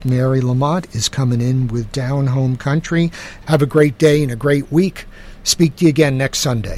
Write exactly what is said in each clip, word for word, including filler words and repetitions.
Mary Lamont is coming in with Down Home Country. Have a great day and a great week. Speak to you again next Sunday.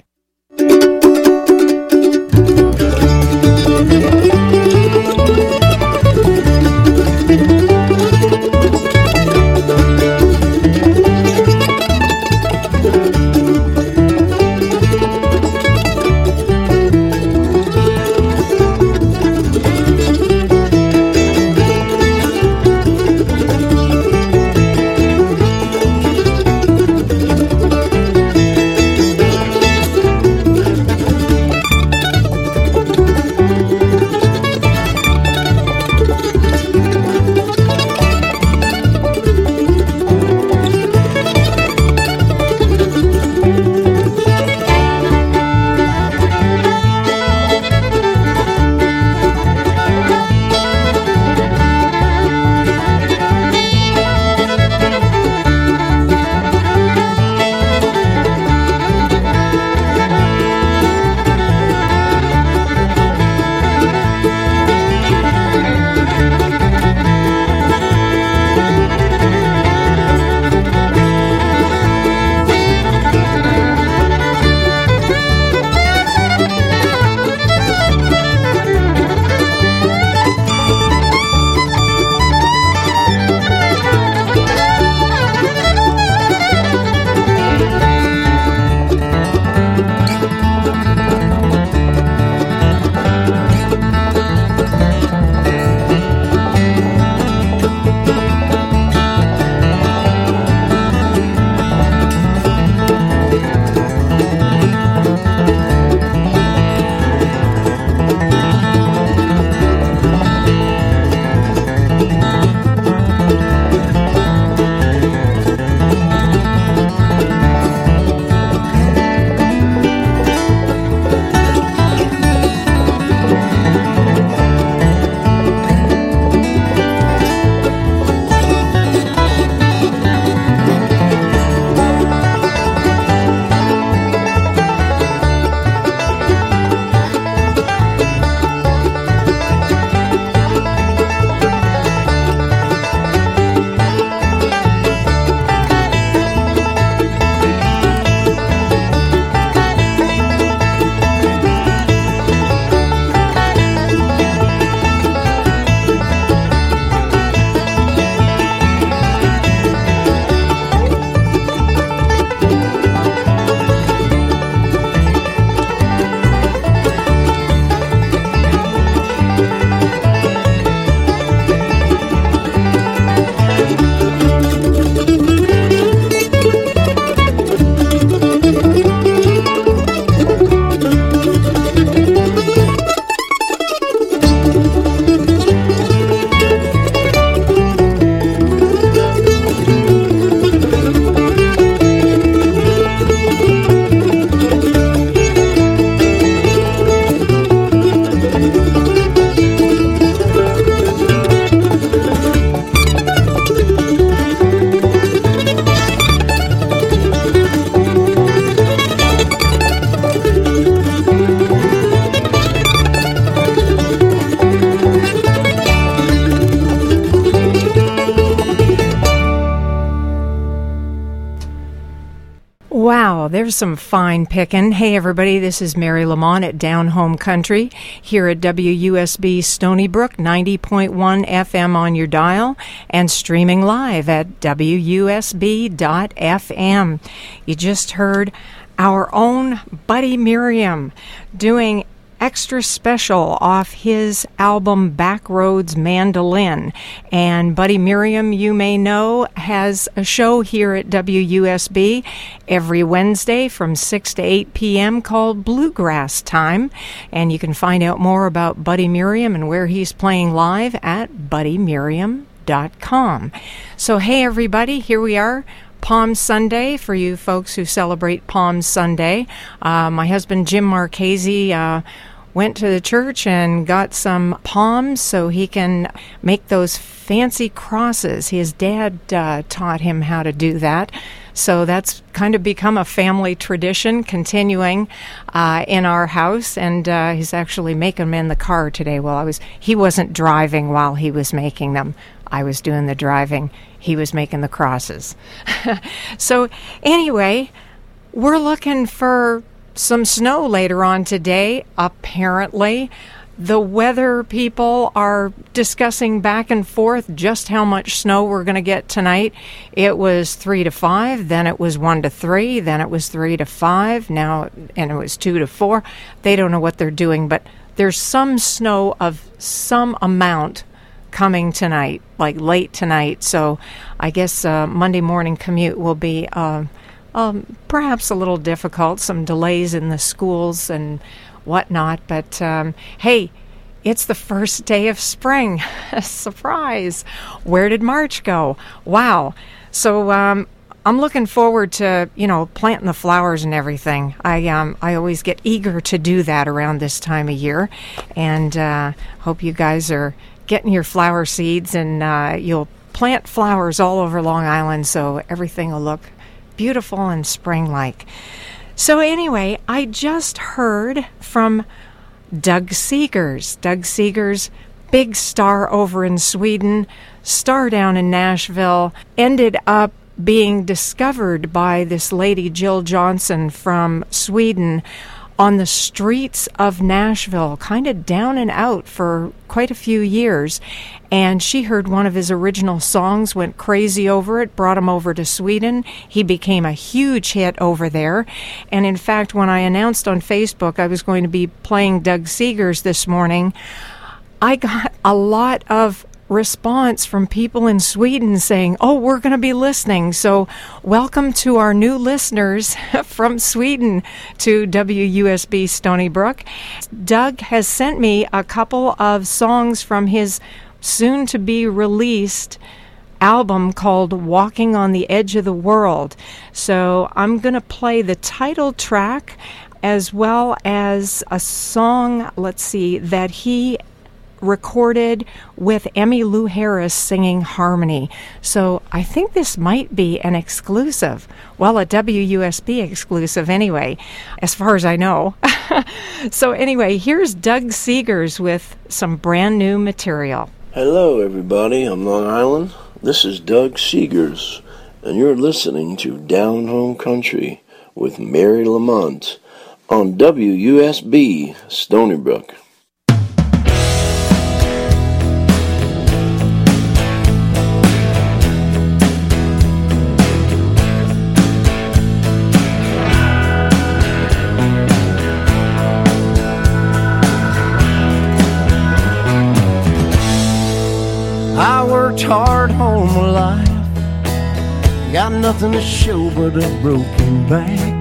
Wow, there's some fine picking. Hey, everybody, this is Mary Lamont at Down Home Country here at W U S B Stony Brook, ninety point one F M on your dial, and streaming live at W U S B dot F M. You just heard our own Buddy Miriam doing extra special off his album Backroads Mandolin. And Buddy Miriam, you may know, has a show here at W U S B every Wednesday from six to eight p.m. called Bluegrass Time. And you can find out more about Buddy Miriam and where he's playing live at buddy miriam dot com. So hey everybody, here we are. Palm Sunday for you folks who celebrate Palm Sunday. Uh, my husband Jim Marchese uh, went to the church and got some palms so he can make those fancy crosses. His dad uh, taught him how to do that. So that's kind of become a family tradition, continuing uh, in our house. And uh, he's actually making them in the car today. Well, I was he wasn't driving while he was making them. I was doing the driving. He was making the crosses. So anyway, we're looking for some snow later on today, apparently. The weather people are discussing back and forth just how much snow we're going to get tonight. It was three to five, then it was one to three, then it was three to five, now, and it was two to four. They don't know what they're doing, but there's some snow of some amount coming tonight, like late tonight. So I guess uh, Monday morning commute will be uh, um, perhaps a little difficult, some delays in the schools and whatnot, but um, hey, it's the first day of spring. Surprise! Where did March go? Wow. So um, I'm looking forward to, you know, planting the flowers and everything. I um, I always get eager to do that around this time of year, and uh, hope you guys are getting your flower seeds, and uh, you'll plant flowers all over Long Island so everything will look beautiful and spring-like. So anyway, I just heard from Doug Seegers. Doug Seegers, big star over in Sweden, star down in Nashville, ended up being discovered by this lady, Jill Johnson from Sweden, on the streets of Nashville, kind of down and out for quite a few years. And she heard one of his original songs, went crazy over it, brought him over to Sweden. He became a huge hit over there. And in fact, when I announced on Facebook I was going to be playing Doug Seegers this morning, I got a lot of response from people in Sweden saying, oh, we're going to be listening. So welcome to our new listeners from Sweden to W U S B Stony Brook. Doug has sent me a couple of songs from his soon-to-be released album called Walking on the Edge of the World. So I'm going to play the title track as well as a song, let's see, that he recorded with Emmylou Harris singing harmony. So I think this might be an exclusive. Well, a W U S B exclusive anyway, as far as I know. So anyway, here's Doug Seegers with some brand new material. Hello everybody, I'm Long Island. This is Doug Seegers, and you're listening to Down Home Country with Mary Lamont on W U S B Stony Brook. I worked hard all my life, got nothing to show but a broken back.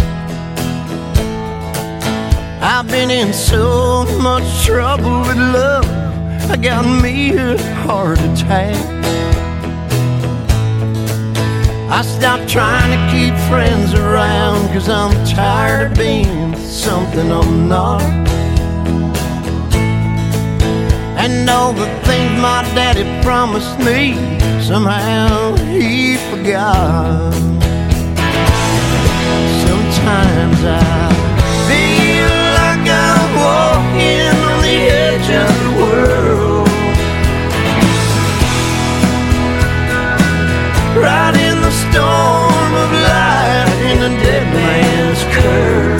I've been in so much trouble with love, I got me a heart attack. I stopped trying to keep friends around, 'cause I'm tired of being something I'm not. And all the things my daddy promised me, somehow he forgot. Sometimes I feel like I'm walking on the edge of the world, right in the storm of life, in the dead man's curve.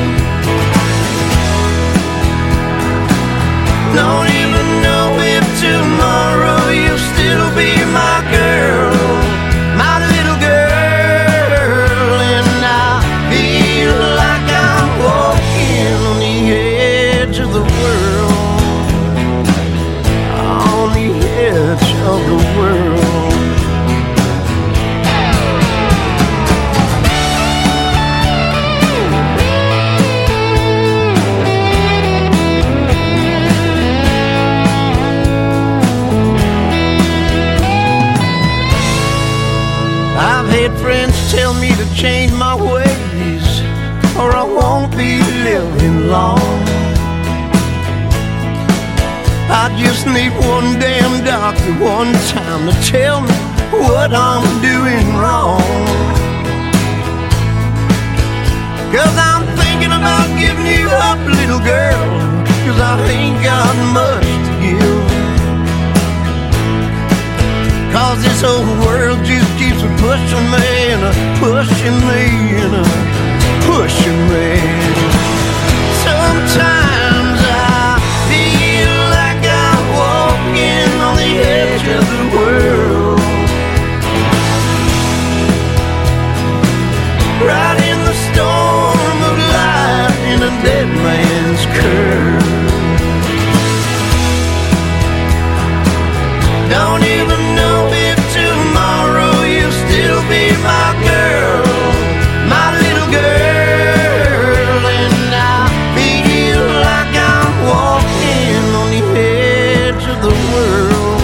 Don't even know if tomorrow you'll still be my girl, my little girl. And I feel like I'm walking on the edge of the world, on the edge of the world. Friends tell me to change my ways, or I won't be living long. I just need one damn doctor one time to tell me what I'm doing wrong. 'Cause I'm thinking about giving you up, little girl, 'cause I ain't got much to give. 'cause this old world just keeps a pushing me and a pushing me and a pushing me. Sometimes I feel like I'm walking on the edge of the world, right in the storm of life in a dead man's curve. Don't even know if tomorrow you'll still be my girl, my little girl. And I feel like I'm walking on the edge of the world,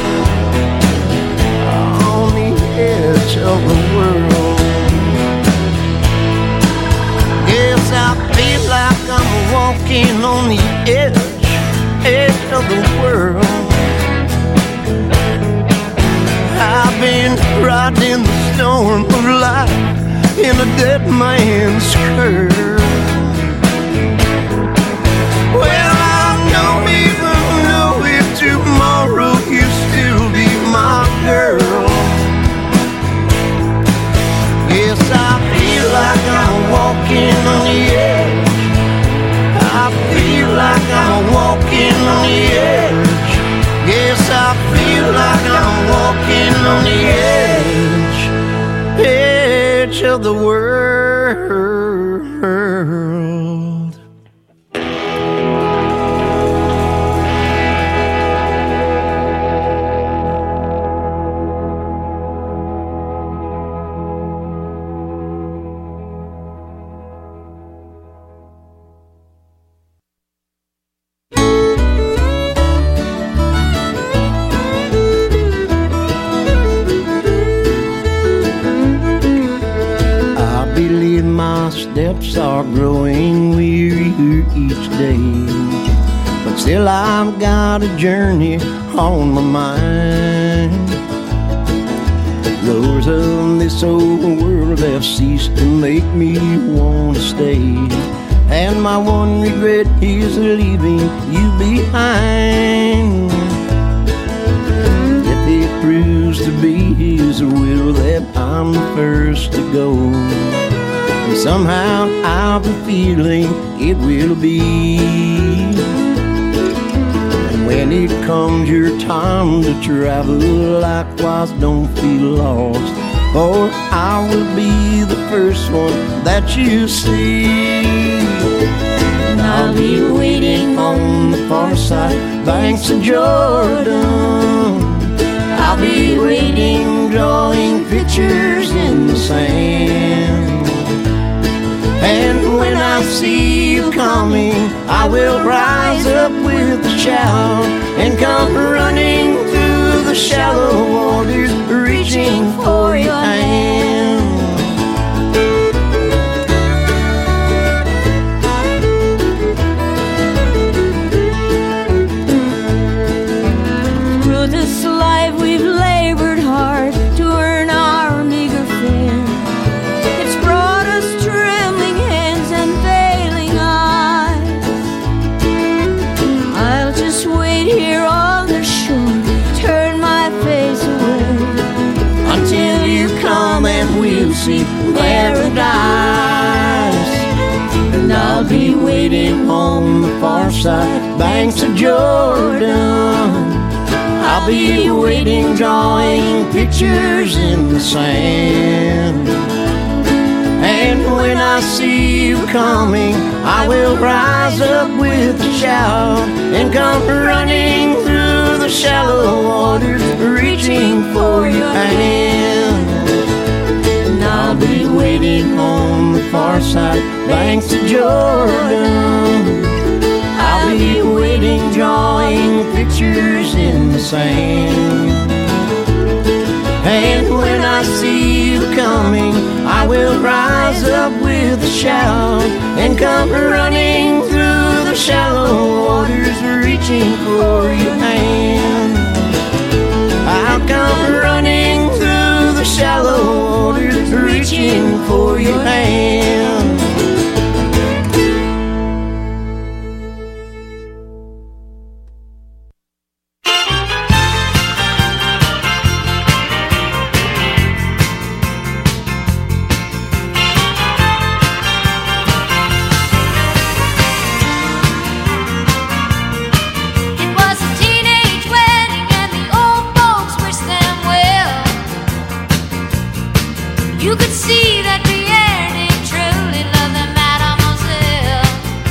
on the edge of the world. Yes, I feel like I'm walking on the edge, edge of the world. I've been riding the storm of life in a dead man's curve. Well, I don't even know if tomorrow you'll still be my girl. Yes, I feel like I'm walking on the edge. I feel like I'm walking on the edge. Yes, I feel like I'm walking on the edge, edge of the world. Steps are growing wearier each day, but still I've got a journey on my mind. Lures of this old world have ceased to make me want to stay, and my one regret is leaving you behind. If it proves to be His will that I'm the first to go, somehow I've a feeling it will be. And when it comes your time to travel, likewise don't feel lost, for I will be the first one that you see. And I'll be waiting on the far side banks of Jordan. I'll be waiting, drawing pictures in the sand. And when I see you coming, I will rise up with a shout and come running through the shallow waters, reaching for your hand. Through this life we've labored hard to earn our meager fare. It's brought us trembling hands and failing eyes. I'll just wait here on the shore, turn my face away, until you come and we'll see paradise. And I'll be waiting on the far side banks of Jordan. I'll be waiting, drawing pictures in the sand. And when I see you coming, I will rise up with a shout and come running through the shallow waters, reaching for your hand. And I'll be waiting on the far side banks of Jordan. I'll be waiting, drawing pictures in the sand. And when I see you coming, I will rise up with a shout and come running through the shallow waters, reaching for your hand. I'll come running through the shallow waters, reaching for your hand. You could see that Pierre did truly love the mademoiselle.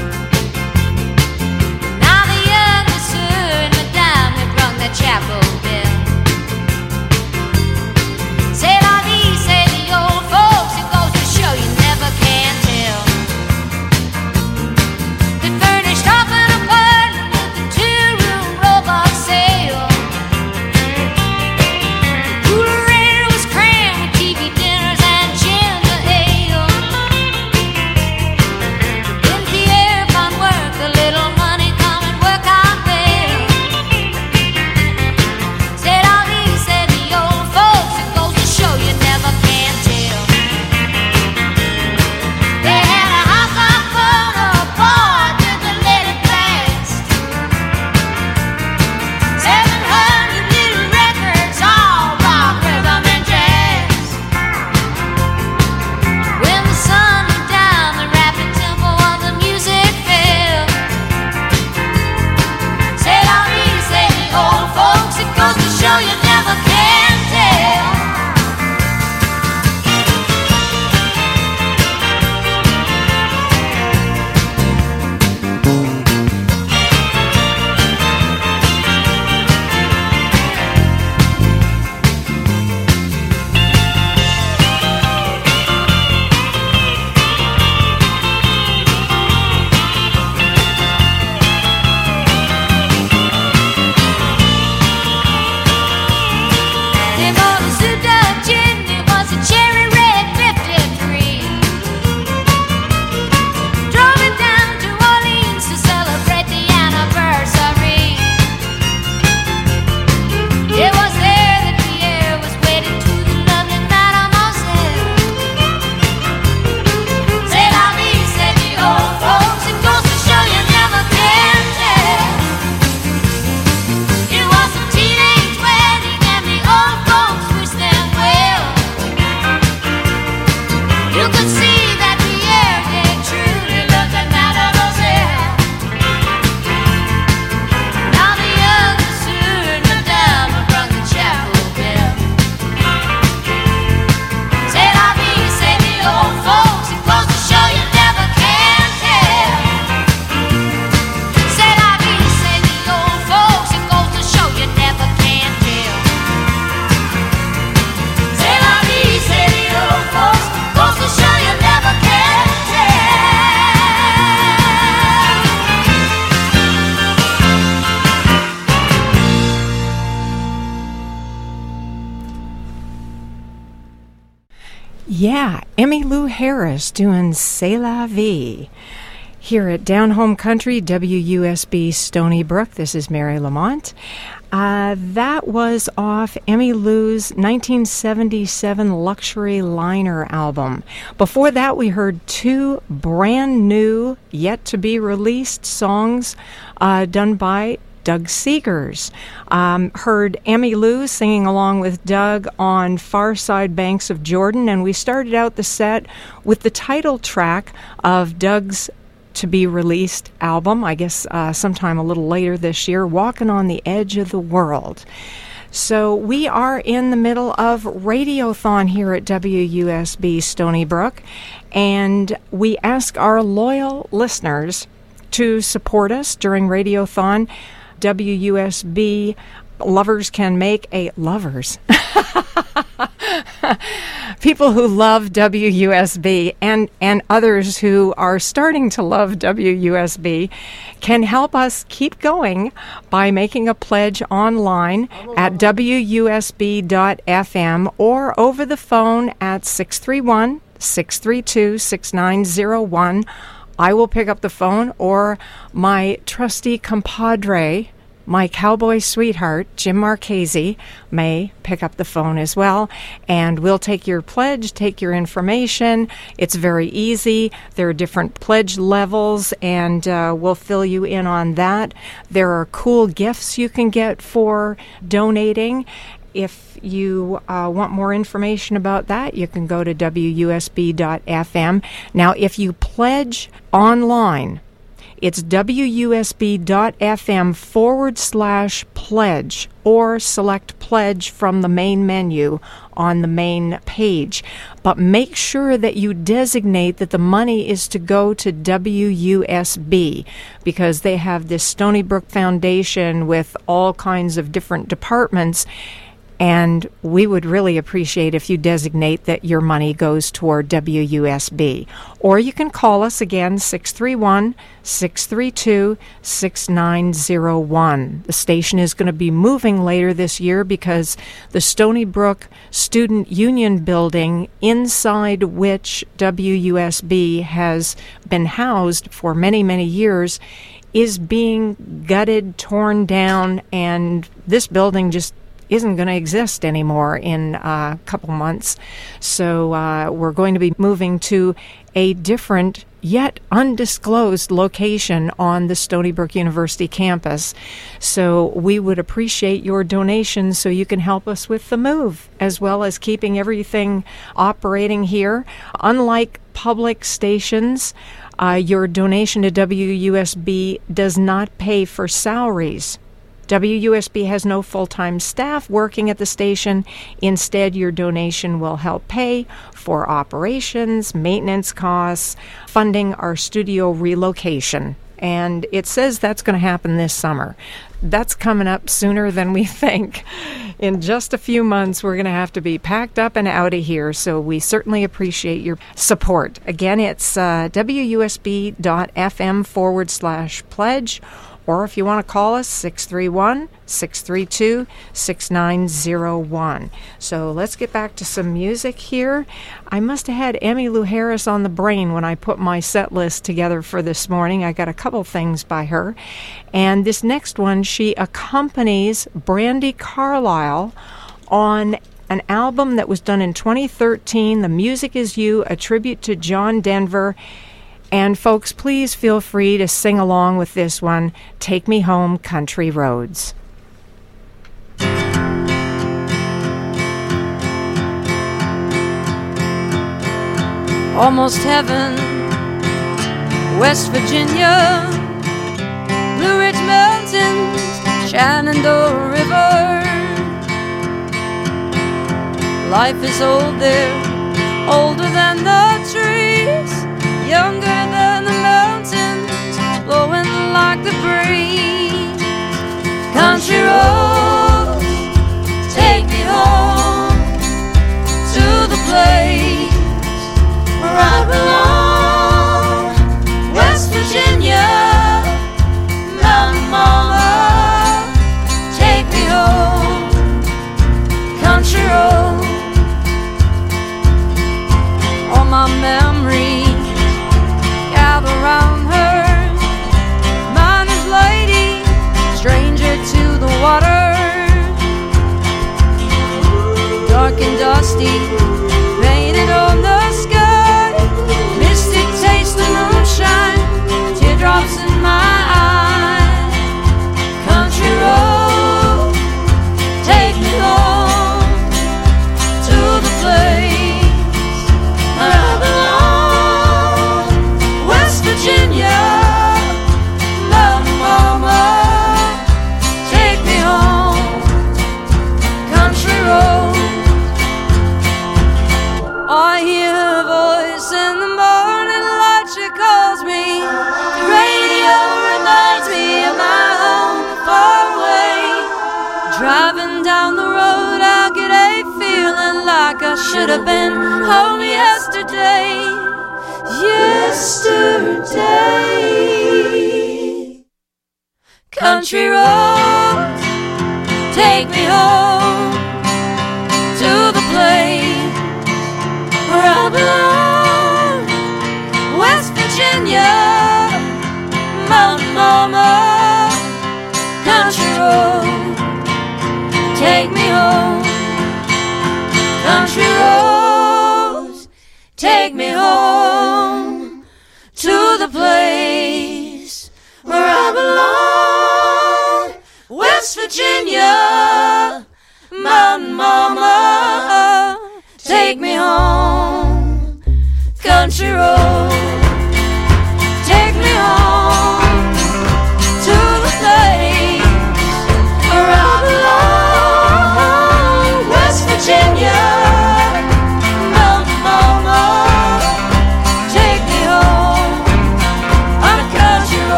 Now the younger sir and madame have rung the chapel bell. C'est la vie, say the old folks, it goes to show you never can tell. They furnished off an apartment with a two-room robot sale. The cooler was crammed with T V dinners and ginger ale. Then Pierre found work, a little money come and work out well. Said all these, said the old folks, it goes to show you never can tell. They had a house on photo, boy, did they let it blast. Seven hundred little records, all rock, rhythm, and jazz. When the sun went down, the rapid tempo of the music fell. Said all these, say the old folks, it goes to show you never can tell. They bought a souped-up gin, it was a cherry red fifty-three. Drove it down to Orleans to celebrate the anniversary. It was there that Pierre was wedded to the lovely mademoiselle. Said I me, said the old folks, it goes to show you never can tell. It was a teenage wedding and the old folks wished them well. You could see that Pierre did truly love that mademoiselle. Now the younger sir and madame have rung the chapel bell. Said I me, said the old folks, it goes to show you never can tell. Said I me, said the old folks, it goes to show you never can tell. Said I me, said the old folks, goes to show you never can tell. Yeah, Emmylou Harris doing C'est la vie. Here at Down Home Country, W U S B Stony Brook, this is Mary Lamont. Uh, that was off Emmylou's nineteen seventy-seven Luxury Liner album. Before that, we heard two brand new, yet-to-be-released songs uh, done by Doug Seegers. Um, heard Emmylou singing along with Doug on Far Side Banks of Jordan, and we started out the set with the title track of Doug's to-be-released album, I guess uh, sometime a little later this year, Walking on the Edge of the World. So we are in the middle of Radiothon here at W U S B Stony Brook, and we ask our loyal listeners to support us during Radiothon. W U S B lovers can make a lovers. People who love W U S B and, and others who are starting to love W U S B can help us keep going by making a pledge online at W U S B dot F M or over the phone at six three one, six three two, six nine zero one. I will pick up the phone, or my trusty compadre, my cowboy sweetheart, Jim Marchese, may pick up the phone as well, and we'll take your pledge, take your information. It's very easy. There are different pledge levels, and uh, we'll fill you in on that. There are cool gifts you can get for donating. If you uh, want more information about that, you can go to W U S B dot F M. Now, if you pledge online, It's wusb.fm forward slash pledge, or select pledge from the main menu on the main page. But make sure that you designate that the money is to go to W U S B, because they have this Stony Brook Foundation with all kinds of different departments. And we would really appreciate if you designate that your money goes toward W U S B. Or you can call us again, six three one, six three two, six nine zero one. The station is going to be moving later this year because the Stony Brook Student Union building, inside which W U S B has been housed for many, many years, is being gutted, torn down, and this building just isn't going to exist anymore in a couple months. So uh, we're going to be moving to a different yet undisclosed location on the Stony Brook University campus. So we would appreciate your donations so you can help us with the move, as well as keeping everything operating here. Unlike public stations, uh, your donation to W U S B does not pay for salaries. W U S B has no full-time staff working at the station. Instead, your donation will help pay for operations, maintenance costs, funding our studio relocation. And it says that's going to happen this summer. That's coming up sooner than we think. In just a few months, we're going to have to be packed up and out of here, so we certainly appreciate your support. Again, it's uh, wusb.fm forward slash pledge. Or if you want to call us, six three one, six three two, six nine zero one. So let's get back to some music here. I must have had Emmylou Harris on the brain when I put my set list together for this morning. I got a couple things by her. And this next one, she accompanies Brandi Carlile on an album that was done in twenty thirteen, The Music Is You, a tribute to John Denver. And folks, please feel free to sing along with this one, Take Me Home, Country Roads. Almost heaven, West Virginia, Blue Ridge Mountains, Shenandoah River. Life is old there, older than the trees, younger than the mountains, blowing like the breeze. Country roads, take me home to the place where I belong. West Virginia, Mountain Mama, take me home. Country roads, all my memories gather around her. Miner's lady, stranger to the water, dark and dusty, painted on the sky, misty taste of moonshine, teardrops in my eyes. Country road, take me home to the place where I belong. West Virginia, Mountain Mama, take me home. Country road, I hear her voice in the morning light, she calls me. The radio reminds me of my home far away. Driving down the road, I'll get a feeling like I should have been home yesterday. Yesterday. Country roads, take me home to the place where I belong. West Virginia, Mountain Mama, country road, take me home. Country roads, take me home to the place where I belong. West Virginia, Mountain Mama, take me home. Country road, take me home.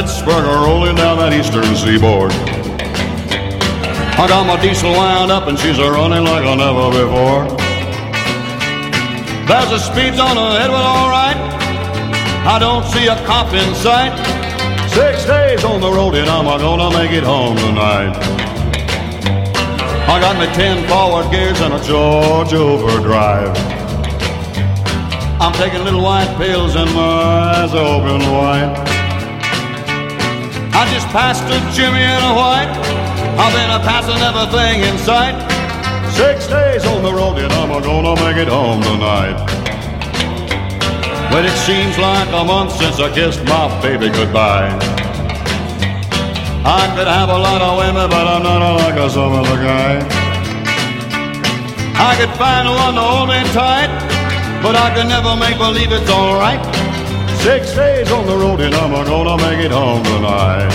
Pittsburgh rolling down that eastern seaboard. I got my diesel wound up and she's a running like I never before. There's a speed zone ahead, well, all right. I don't see a cop in sight. Six days on the road and I'm gonna make it home tonight. I got me ten forward gears and a Georgia overdrive. I'm taking little white pills and my eyes are open wide. I just passed a Jimmy in a white. I've been a passing everything in sight. Six days on the road and I'm gonna make it home tonight. But it seems like a month since I kissed my baby goodbye. I could have a lot of women, but I'm not like a some other guy. I could find one to hold me tight, but I could never make believe it's alright. Six days on the road and I'm gonna make it home tonight.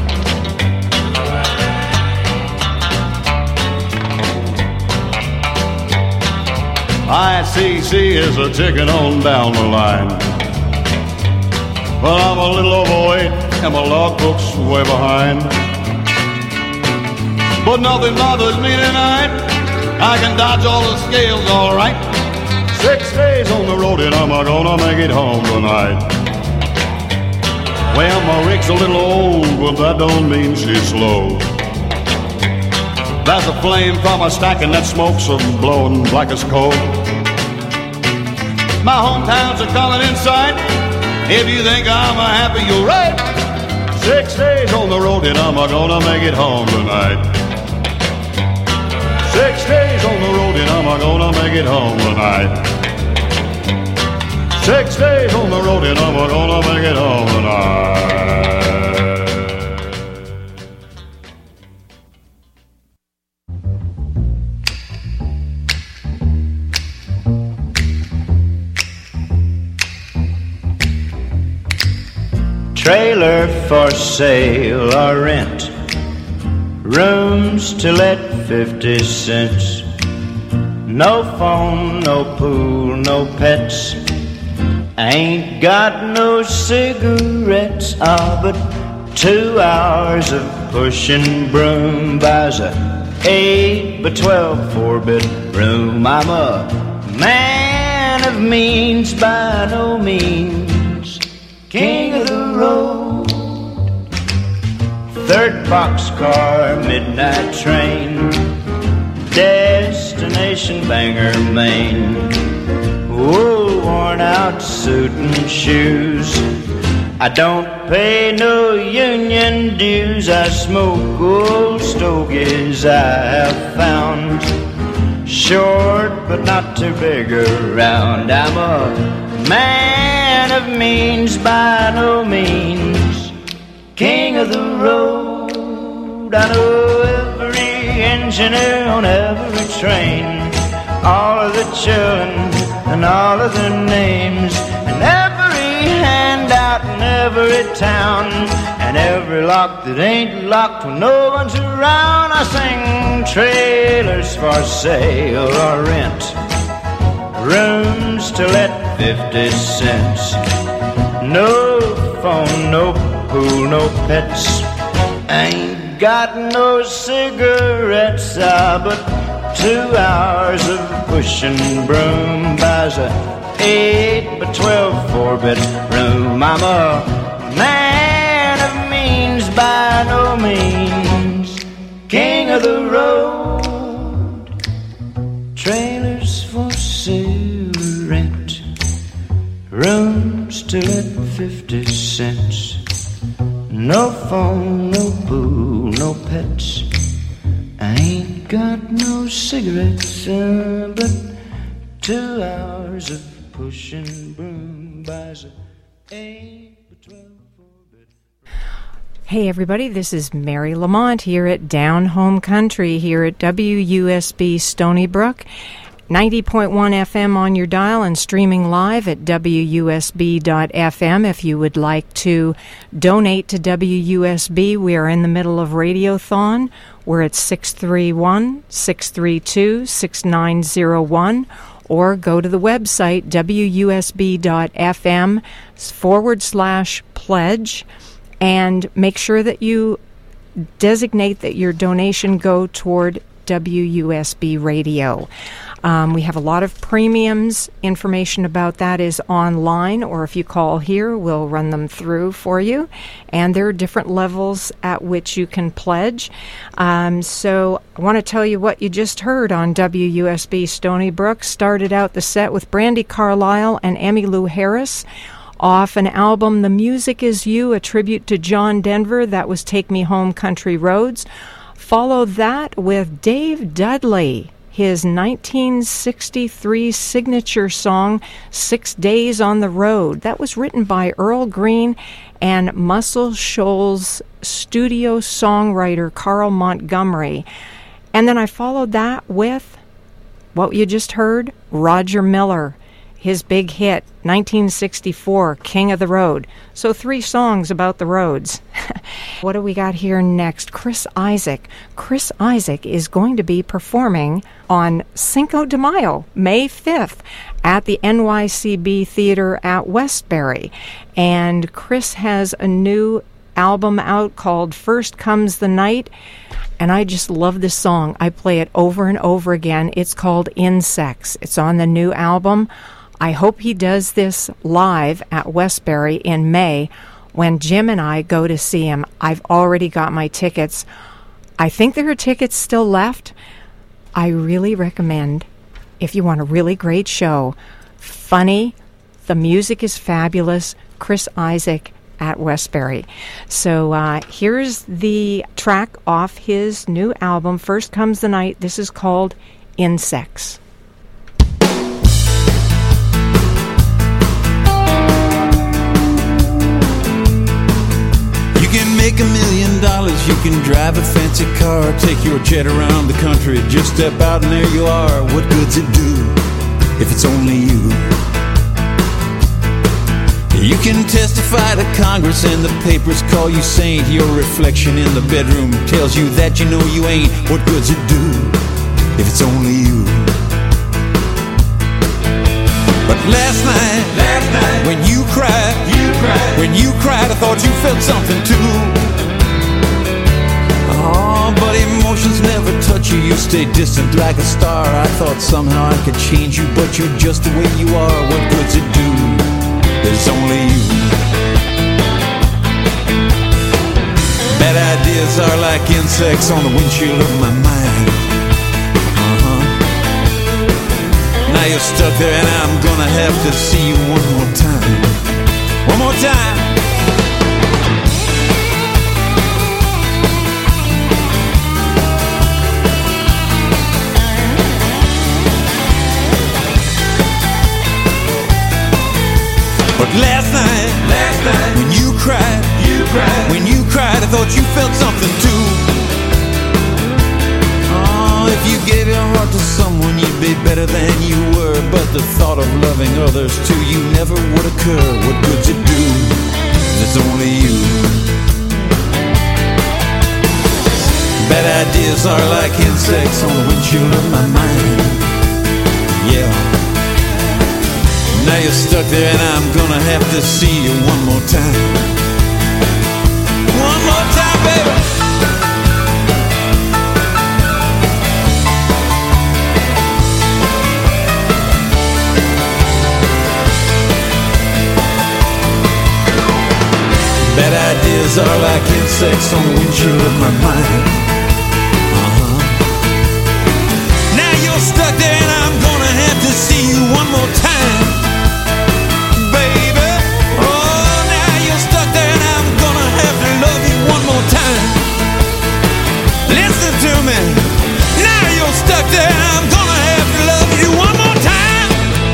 I C C is a ticking on down the line. Well, I'm a little overweight and my logbook's way behind. But nothing bothers me tonight. I can dodge all the scales all right. Six days on the road and I'm gonna make it home tonight. Well, my rig's a little old, but that don't mean she's slow. There's a flame from a stack and that smoke's a blowing black as coal. My hometowns are coming in sight. If you think I'm a happy, you're right. Six days on the road and I'm gonna make it home tonight. Six days on the road and I'm gonna make it home tonight. Six days on the road and I'm gonna make it home tonight. Trailer for sale or rent, rooms to let fifty cents. No phone, no pool, no pets. Ain't got no cigarettes. Ah, but two hours of pushing broom buys a eight by twelve four-bedroom. I'm a man of means by no means, king of the road. Third boxcar, midnight train, destination Bangor, Maine. Wool worn out suit and shoes. I don't pay no union dues. I smoke old stogies I have found, short but not too big around. I'm a man of means by no means, king of the road. I know every engineer on every train, all of the children and all of their names, and every handout in every town, and every lock that ain't locked when no one's around. I sing trailers for sale or rent, rooms to let fifty cents. No phone, no pool, no pets. Ain't got no cigarettes. Ah, but two hours of pushing broom buys a eight by twelve four-bedroom. I'm a man of means by no means, king of the road. Trailers for sale or rent, rooms to let fifty cents. No phone, no pool, no pets. I ain't got no cigarettes, uh, but two hours of pushing broom buys a eight by twelve four-bed. Hey everybody, this is Mary Lamont here at Down Home Country here at W U S B Stony Brook. ninety point one F M on your dial and streaming live at W U S B dot F M. If you would like to donate to W U S B, we are in the middle of Radiothon. We're at six three one, six three two, six nine zero one, or go to the website W U S B dot F M forward slash pledge. And make sure that you designate that your donation go toward W U S B Radio. Um, we have a lot of premiums. Information about that is online, or if you call here, we'll run them through for you. And there are different levels at which you can pledge. Um, so I want to tell you what you just heard on W U S B Stony Brook. Started out the set with Brandi Carlile and Emmylou Harris off an album, The Music Is You, a tribute to John Denver. That was Take Me Home Country Roads. Follow that with Dave Dudley, his nineteen sixty-three signature song, Six Days on the Road. That was written by Earl Green and Muscle Shoals studio songwriter Carl Montgomery. And then I followed that with what you just heard, Roger Miller, his big hit, nineteen sixty-four, King of the Road. So three songs about the roads. What do we got here next? Chris Isaak. Chris Isaak is going to be performing on Cinco de Mayo, May fifth, at the N Y C B Theater at Westbury. And Chris has a new album out called First Comes the Night. And I just love this song. I play it over and over again. It's called Insects. It's on the new album. I hope he does this live at Westbury in May when Jim and I go to see him. I've already got my tickets. I think there are tickets still left. I really recommend, if you want a really great show, funny, the music is fabulous, Chris Isaak at Westbury. So uh, here's the track off his new album, First Comes the Night. This is called Insects. You can make a million dollars, you can drive a fancy car, take your jet around the country, just step out and there you are. What good's it do if it's only you? You can testify to Congress and the papers call you saint. Your reflection in the bedroom tells you that you know you ain't. What good's it do if it's only you? But last night, last night, when you cried, you cried, when you cried, I thought you felt something too. Oh, but emotions never touch you. You stay distant like a star. I thought somehow I could change you, but you're just the way you are. What good's it do? There's only you. Bad ideas are like insects on the windshield of my mind. Uh-huh. Now you're stuck there and I'm gonna have to see you one more time. One more time. But last night, last night, when you cried, you cried, when you cried, I thought you felt something too. Oh, if you gave your heart to someone, you'd be better than you were. But the thought of loving others too, you never would occur. What good's it do? It's only you. Bad ideas are like insects on the windshield of my mind. Yeah. Now you're stuck there and I'm gonna have to see you one more time. One more time, baby. Bad ideas are like insects on the windshield of my mind. Uh-huh. Now you're stuck there and I'm gonna have to see you one more time. Now you're stuck there, I'm gonna have to love you one more time.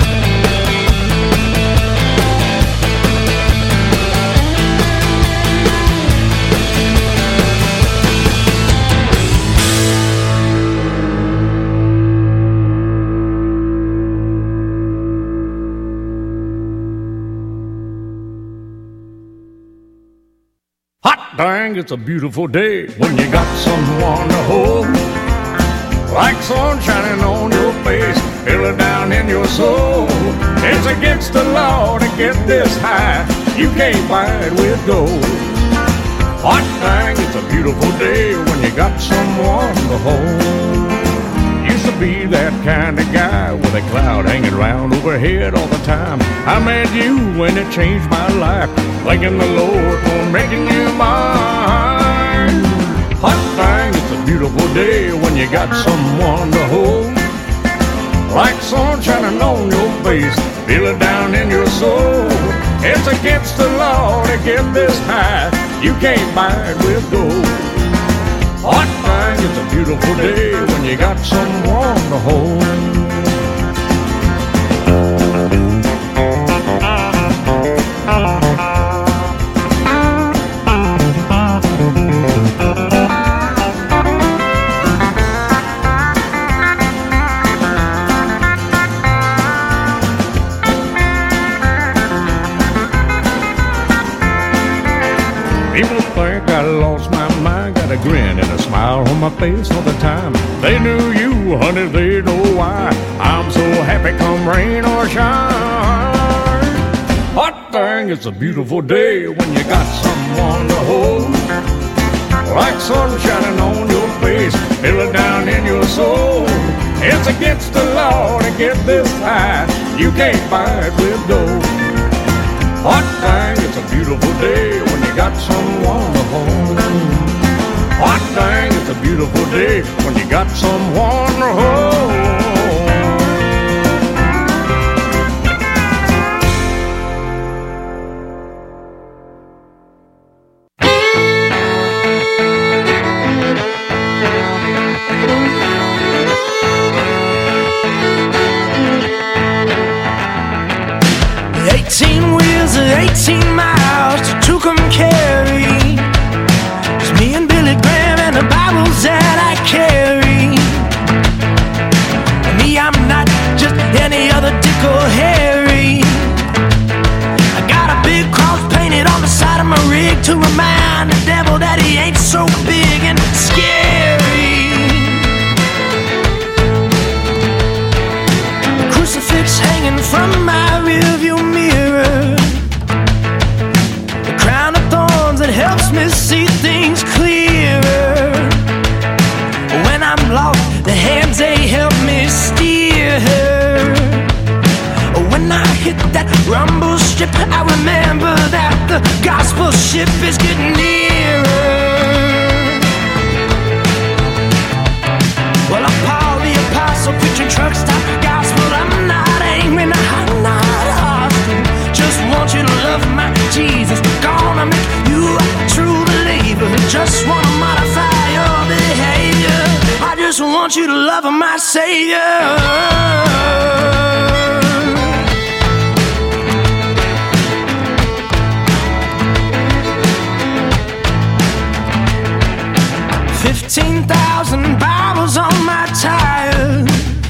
Hot dang, it's a beautiful day when you got someone to hold. Like sun shining on your face, feeling down in your soul. It's against the law to get this high, you can't buy it with gold. Hot dang, it's a beautiful day when you got someone to hold. Used to be that kind of guy with a cloud hanging around overhead all the time. I met you and it changed my life, thanking the Lord for making you mine. Hot dang, it's a beautiful day when you got someone to hold. Like sun shining on your face, feel it down in your soul. It's against the law to get this high, you can't buy it with gold. Hot dang, it's a beautiful day when you got someone to hold. People think I lost my mind, got a grin and a smile on my face all the time. They knew you, honey, they know why I'm so happy come rain or shine. Hot dang, it's a beautiful day when you got someone to hold. Like sun shining on your face, feel it down in your soul. It's against the law to get this high, you can't buy it with gold. Hot dang, it's a beautiful day when you got someone to hold. Hot dang, it's a beautiful day when you got someone to hold. Eighteen wheels and eighteen miles took 'em carry. It's me and Billy Graham and the Bibles that I carry. And me, I'm not just any other Dick or Harry. I got a big cross painted on the side of my rig to remind the devil that he ain't so big and scary. The crucifix hanging from my rearview mirror, the crown of thorns that helps me see things clearer. When I'm lost, the hands they help me steer. When I hit that rumble strip, I remember that the gospel ship is getting nearer. Well, I'm Paul the Apostle, preaching truck stop gospel. I'm not angry, no, I'm not hostile. Just want you to love my Jesus, gonna make you a true believer. Just wanna modify your behavior. I just want you to love my Savior. Fifteen thousand Bibles on my tires,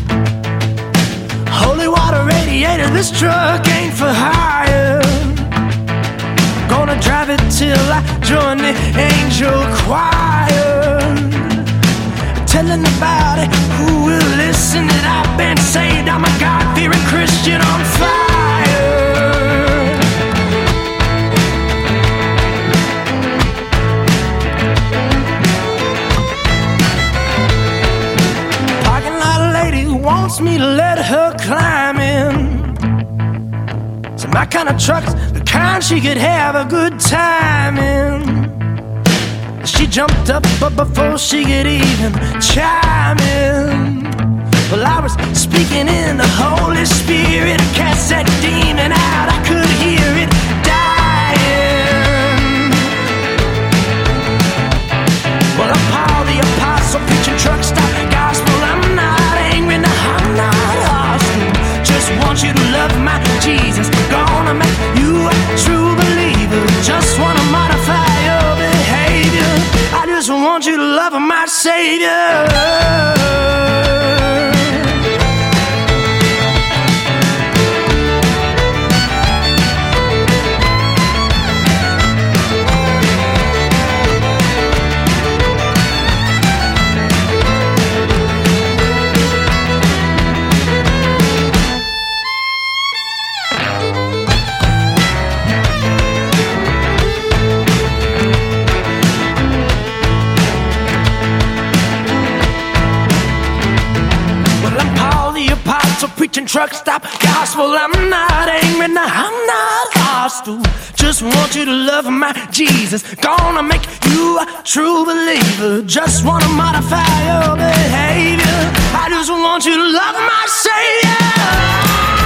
holy water radiator, this truck ain't for hire. Gonna drive it till I join the angel choir, telling about it, who will listen that I've been saved. I'm a God-fearing Christian on fire. Parking lot lady wants me to let her climb in. So my kind of truck's the kind she could have a good time in. She jumped up, but before she could even chime in, well, I was speaking in the Holy Spirit. I cast that demon out, I could hear it dying. Well, I'm Paul the Apostle, preaching truck stop gospel. I'm not angry, no, I'm not hostile. Just want you to love my Jesus, gonna make you a true believer. Just wanna modify your behavior. I just want you to love my Savior. preaching truck stop gospel. I'm not angry, no, I'm not hostile. Just want you to love my Jesus. Gonna make you a true believer. Just wanna modify your behavior. I just want you to love my Savior.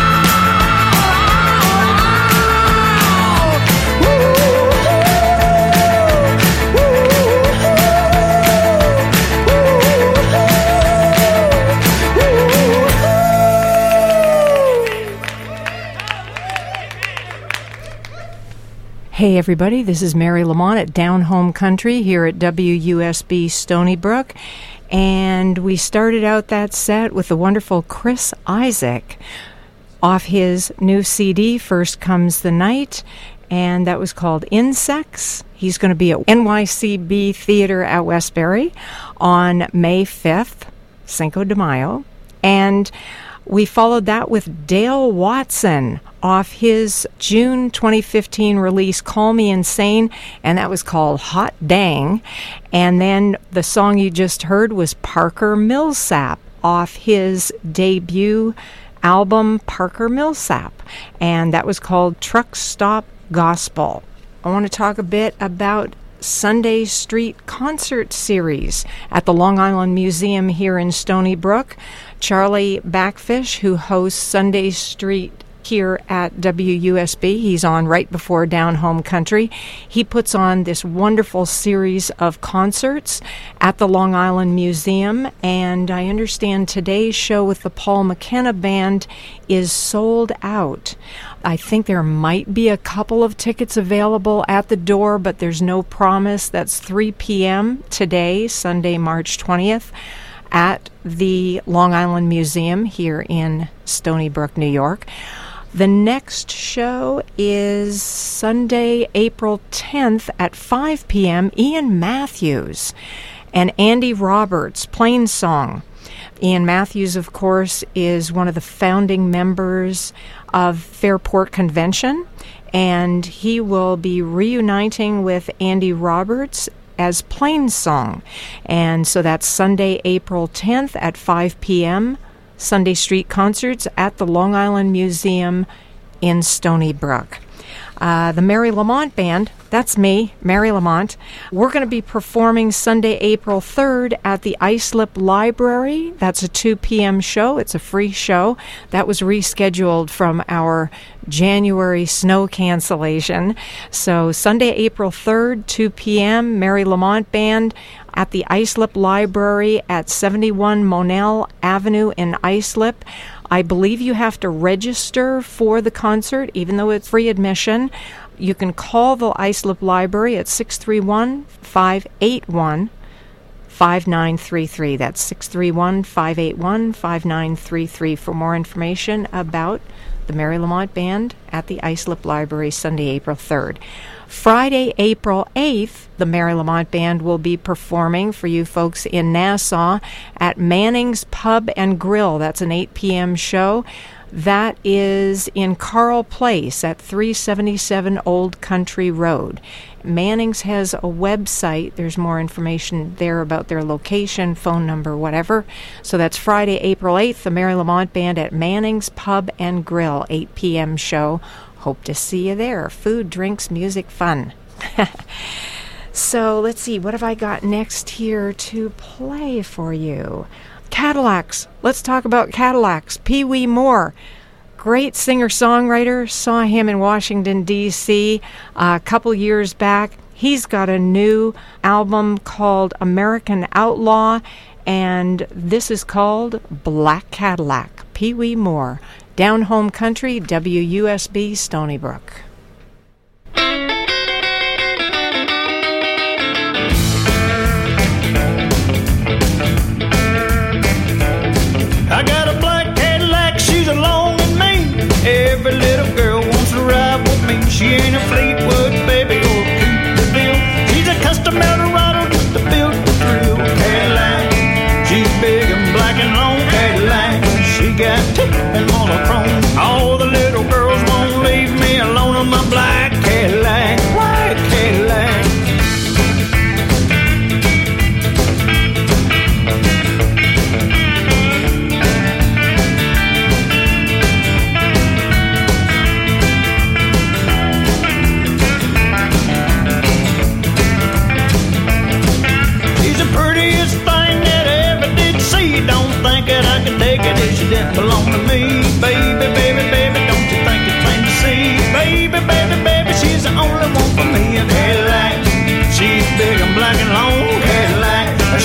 Hey everybody, this is Mary Lamont at Down Home Country here at W U S B Stony Brook, and we started out that set with the wonderful Chris Isaak off his new C D, First Comes the Night, and that was called Insects. He's going to be at N Y C B Theater at Westbury on May fifth, Cinco de Mayo, and we followed that with Dale Watson off his June twenty fifteen release, Call Me Insane, and that was called Hot Dang. And then the song you just heard was Parker Millsap off his debut album, Parker Millsap, and that was called Truck Stop Gospel. I want to talk a bit about Sunday Street Concert Series at the Long Island Museum here in Stony Brook. Charlie Backfish, who hosts Sunday Street here at W U S B, he's on right before Down Home Country. He puts on this wonderful series of concerts at the Long Island Museum, and I understand today's show with the Paul McKenna Band is sold out. I think there might be a couple of tickets available at the door, but there's no promise. That's three p.m. today, Sunday, March twentieth, at the Long Island Museum here in Stony Brook, New York. The next show is Sunday, April tenth at five p.m. Ian Matthews and Andy Roberts, Plainsong. Ian Matthews, of course, is one of the founding members of Fairport Convention, and he will be reuniting with Andy Roberts as Plainsong. And so that's Sunday, April tenth at five p.m. Sunday Street Concerts at the Long Island Museum in Stony Brook. Uh, the Mary Lamont Band, that's me, Mary Lamont. We're going to be performing Sunday, April third at the Islip Library. That's a two p.m. show. It's a free show. That was rescheduled from our January snow cancellation. So Sunday, April third, two p.m., Mary Lamont Band at the Islip Library at seventy-one Monell Avenue in Islip. I believe you have to register for the concert, even though it's free admission. You can call the Islip Library at six three one, five eight one, five nine three three. That's six three one, five eight one, five nine three three for more information about the Mary Lamont Band at the Islip Library Sunday, April third. Friday, April eighth, the Mary Lamont Band will be performing for you folks in Nassau at Manning's Pub and Grill. That's an eight p.m. show. That is in Carl Place at three seventy-seven Old Country Road. Manning's has a website. There's more information there about their location, phone number, whatever. So that's Friday, April eighth, the Mary Lamont Band at Manning's Pub and Grill, eight p.m. show. Hope to see you there. Food, drinks, music, fun. So let's see, what have I got next here to play for you? Cadillacs. Let's talk about Cadillacs. Pee Wee Moore, great singer-songwriter. Saw him in Washington, D C a couple years back. He's got a new album called American Outlaw, and this is called Black Cadillac. Pee Wee Moore. Down Home Country, W U S B, Stony Brook. I got a black Cadillac, she's a long and mean. Every little girl wants to ride with me. She ain't a Fleetwood baby or a Coupe de Ville. She's a custom Eldorado just to build the thrill. Cadillac, she's big and black and long. Cadillac, she got teeth and monochrome. All the little girls won't leave me alone on my black Cadillac, black Cadillac.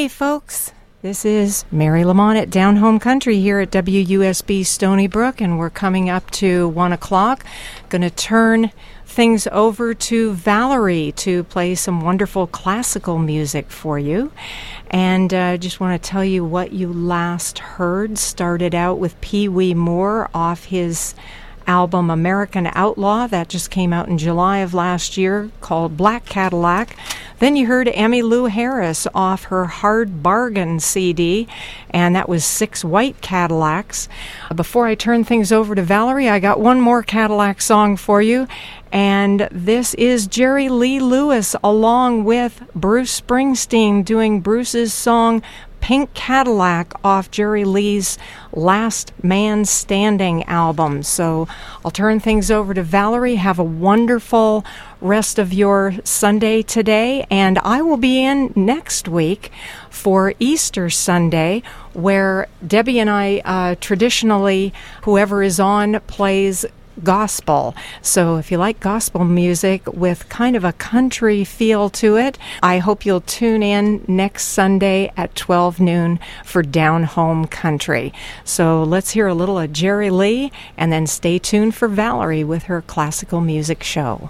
Hey, folks. This is Mary Lamont at Down Home Country here at W U S B Stony Brook, and we're coming up to one o'clock. Going to turn things over to Valerie to play some wonderful classical music for you. And I uh, just want to tell you what you last heard. Started out with Pee Wee Moore off his album American Outlaw. That just came out in July of last year, called Black Cadillac. Then you heard Emmylou Harris off her Hard Bargain C D, and that was Six White Cadillacs. Before I turn things over to Valerie, I got one more Cadillac song for you, and this is Jerry Lee Lewis along with Bruce Springsteen doing Bruce's song Pink Cadillac off Jerry Lee's Last Man Standing album. So I'll turn things over to Valerie. Have a wonderful rest of your Sunday today, and I will be in next week for Easter Sunday, where Debbie and I uh, traditionally, whoever is on, plays gospel. So if you like gospel music with kind of a country feel to it, I hope you'll tune in next Sunday at twelve noon for Down Home Country. So let's hear a little of Jerry Lee, and then stay tuned for Valerie with her classical music show.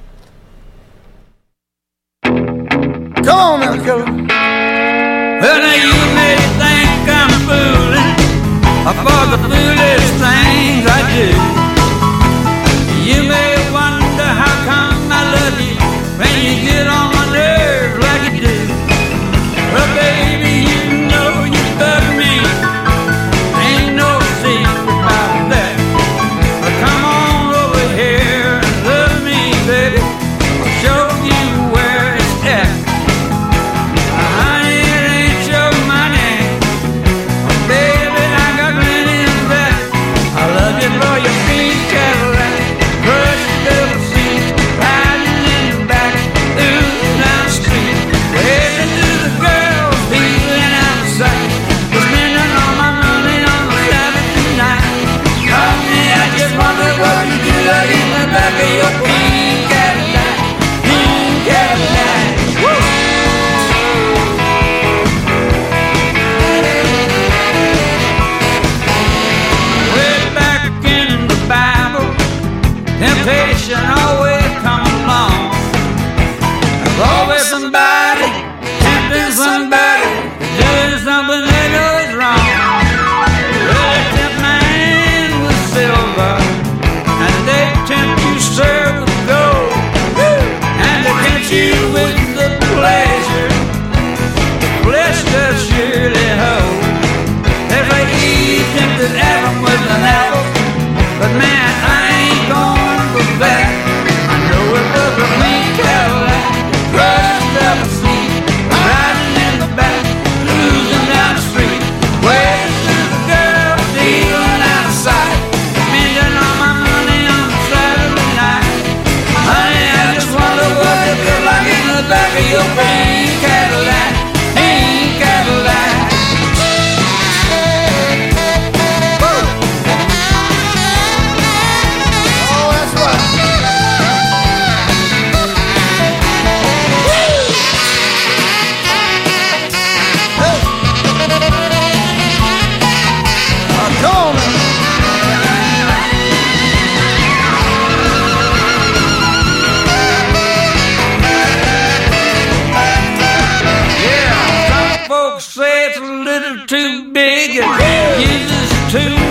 Go on now, go. Well, now you may think I'm fooling for the foolish things I do. You may wonder how come I love you when you get on my nerves like you do. Well, baby, you know you bug me. Ain't no secret about that. But come on over here and love me, baby. I'll show you where it's at. Honey, it ain't your money. Baby, I got plenty of that. I love you for your pink Cadillac. Crush double seat, riding in the back, through down the street, waving to the girls, feeling out of sight, spending all my money on the Saturday night. Honey, I just wonder what you do like in the back of your pink Cadillac, pink Cadillac. Woo! Way back in the Bible, temptation always come along. There's always somebody tempting somebody, doing something they know is wrong. Well, they tempt man with silver, and they tempt you, sir, with gold. And they tempt you with the pleasure the flesh does surely hold. They say Eve tempted Adam with an apple, but man, I ain't going for that. I know it was a pink Cadillac, crushed up a seat, riding in the back, cruising down the street, waving to the girl, stealing out of sight, spending all my money on a Saturday night. Honey, I just wonder what it feel like in the back of your pink Cadillac, pink Cadillac. Say it's a little too big, it uses too